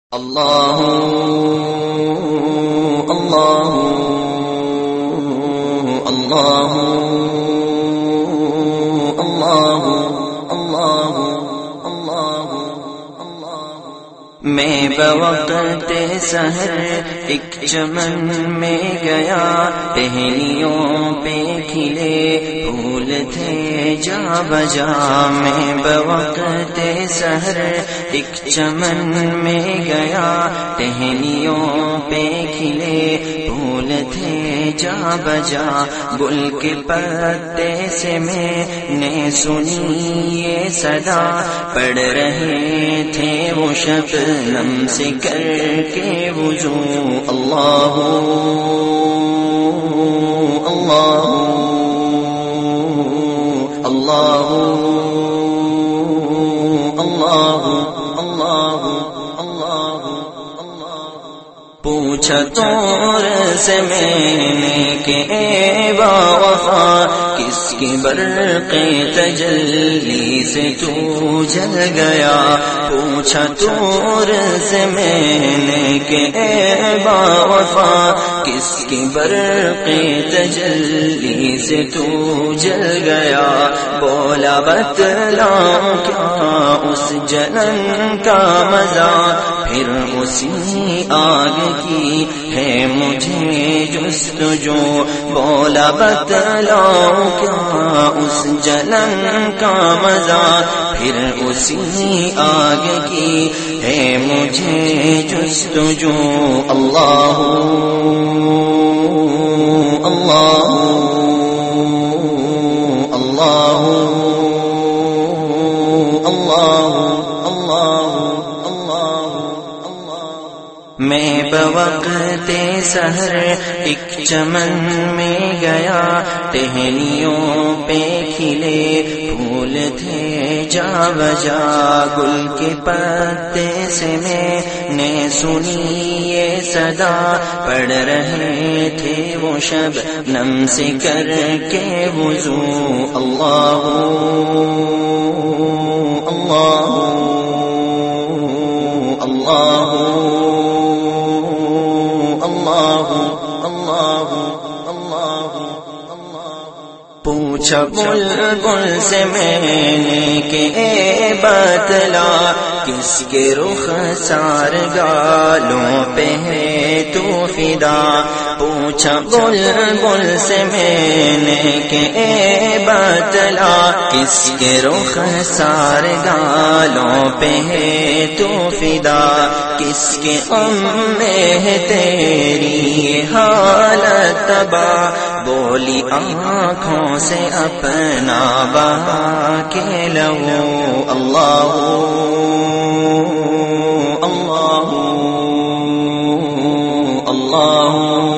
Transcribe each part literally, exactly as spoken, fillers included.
اللہ اللہ اللہ اللہ اللہ اللہ میں بوقت سحر ایک چمن میں گیا، ٹہنیوں پہ کھلے پھول تھے جا بجا۔ میں بوقت سحر ایک چمن میں گیا، ٹہنیوں پہ کھلے پھول تھے جا بجا۔ گل کے پتے سے میں نے سنی یہ صدا، پڑھ رہے تھے وہ شبنم سے کر کے وضو۔ اللہ اللہ اللہ اللہ اللہ اللہ اللہ۔ پوچھا طور سے میں نے کہ اے با وفا، کس کی برق تجلی سے تو جل گیا۔ پوچھا طور سے میں نے کہ اے با وفا، کس کی برق تجلی سے تو جل گیا۔ بولا بتلاؤں کیا اس جنن کا مزہ، پھر اسی آگ کی ہے مجھے جستجو۔ بولا بتلاؤں کیا اس جنن کا مزہ، پھر اسی آگ کی ہے مجھے جستجو۔ اللہ اللہ اللہ اللہ اللہ اللہ اللہ۔ میں بوقت سحر ایک چمن میں گیا، ٹہنیوں پہ کھلے پھول تھے جا بجا۔ گل کے پتے سے میں نے سنی یہ صدا، پڑھ رہے تھے وہ شبنم سے کر کے وضو۔ اللہ اللہ اللہ اللہ اللہ اللہ اللہ۔ پوچھا بلبل سے میں نے کہ اے بتلا، کس کے رخ سار گالوں پہ ہے تو فدا۔ پوچھا بلبل سے میں نے کہ اے بتلا، کس کے رخ سار گالوں پہ ہے تو فدا۔ کس کے غم میں ہے تیری حالت تباہ، بولی آنکھوں سے اپنا بہا کے لو۔ اللہ اللہ اللہ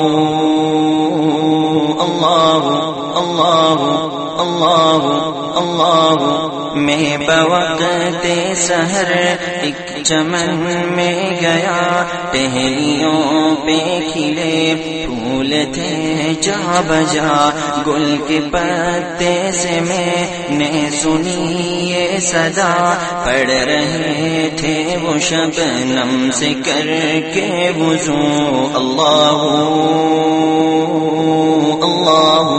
اللہ اللہ اللہ اللہ۔ میں بوقت سحر ایک چمن میں گیا، ٹہنیوں پہ کھلے پھول تھے جا بجا۔ گل کے پتے سے میں نے سنی یہ صدا، پڑھ رہے تھے وہ شبنم سے کر کے وضو۔ اللہ اللہ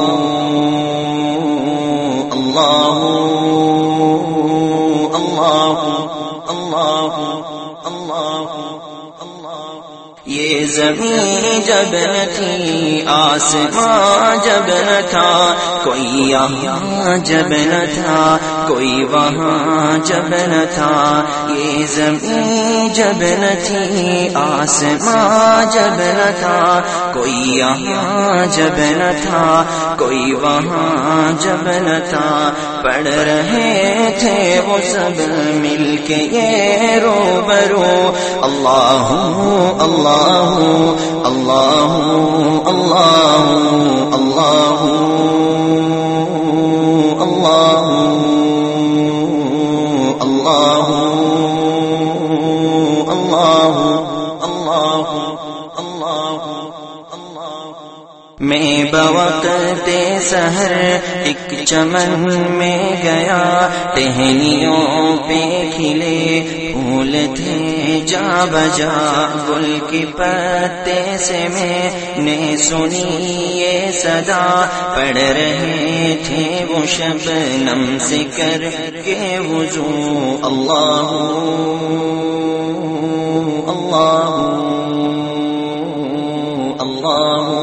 اللہ اللہ اللہ اللہ۔ یہ زمین جب نہ تھی، آسمان جب نہ تھا، کوئی یہاں جب نہ تھا، کوئی وہاں جب نہ تھا۔ یہ زمین جب نہ تھی، آسمان جب نہ تھا، کوئی یہاں جب نہ تھا، کوئی وہاں جب نہ تھا۔ پڑھ رہے تھے وہ سب مل کے یہ روبرو۔ اللہ اللہ اللہ اللہ اللہ اللہ اللہ اللہ اللہ اللہ۔ میں بوقت سحر ایک چمن میں گیا، ٹہنیوں پہ کھلے پھول تھے جا بجا، گل کے پتے سے میں نے سنی یہ صدا، پڑھ رہے تھے وہ شبنم سے کر کے وضو، اللہ اللہ اللہ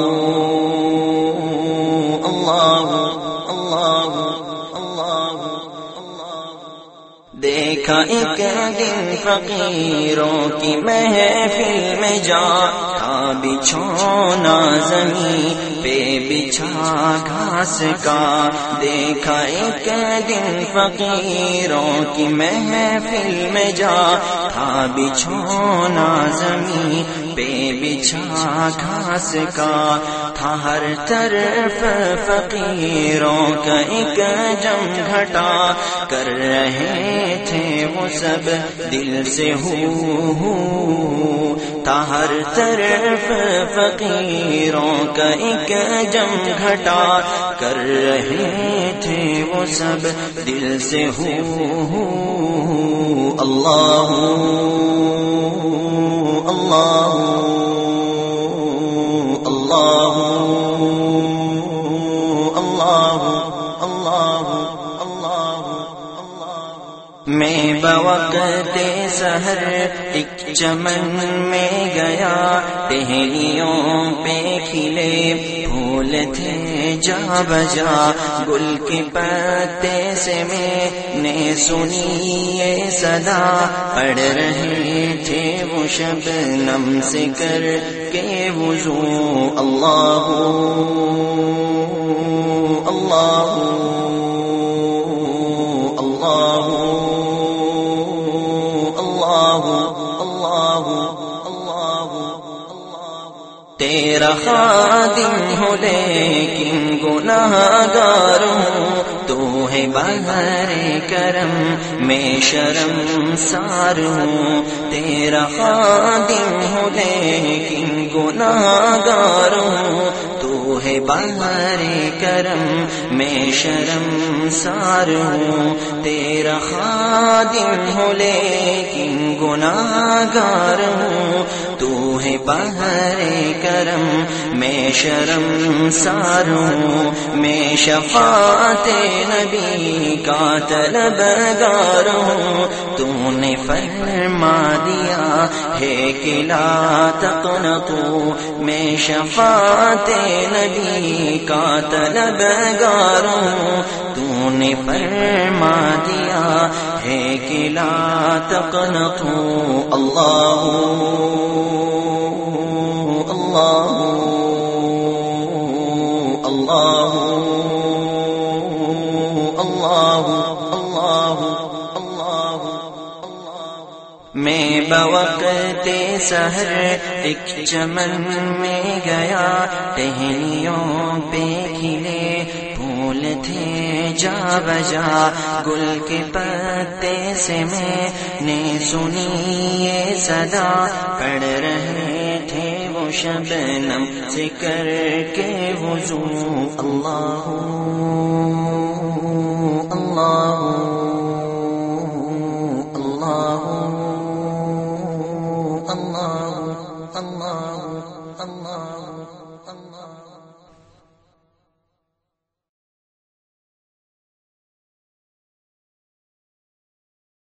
دیکھا ایک دن فقیروں کی محفل میں جا، تھا بچھونا زمین پہ بچھا گھاس کا، دیکھا ایک دن فقیروں کی محفل میں جا، تھا بچھونا زمین پہ بچھا گھاس کا، تھا ہر طرف فقیروں کا ایک جم گھٹا، کر رہے تھے وہ سب دل سے ہو ہو، تھا ہر طرف فقیروں کا ایک جم گھٹا، کر رہے تھے وہ سب دل سے ہو ہو، اللہ اللہ اللہ اللہ اللہ اللہ۔ میں بوقت سحر ایک چمن میں گیا، ٹہنیوں پہ کھلے پھول تھے جا بجا، گل کے پتے سے میں نے سنی یہ صدا، پڑھ رہے تھے وہ شبنم سے کر کے وضو، اللہ اللہ اللہ اللہ اللہ۔ تیرا خادم ہوں لیکن گناہ گار ہوں، تو ہے بہر کرم میں شرم سار ہوں، تیرا خادم ہوں لیکن گناہ گار ہوں، تو ہے بہر کرم میں شرم سار ہوں، تیرا خادم ہوں لیکن گناہ گار ہوں، تو ہے بہر کرم میں شرم سار ہوں، میں شفاعت نبی کا طلبگار ہوں، تو نے فرما دیا ہے کہ لا تقنطوا، میں شفاعت نبی کا طلبگار ہوں، تو نے فرما دیا ہے کہ لا تقنطوا، اللہ اللہ اللہ اللہ اللہ اللہ۔ میں بوقت سحر ایک چمن میں گیا، ٹہنیوں پہ کھلے پھول تھے جا بجا، گل کے پتے سے میں نے سنی یہ صدا، پڑھ رہے تھے وہ شبنم سے کر کے وضو، اللہ اللہ